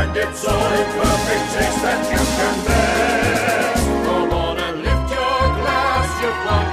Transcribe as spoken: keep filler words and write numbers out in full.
and it's all in perfect taste that you can bear. Come on and lift your glass, your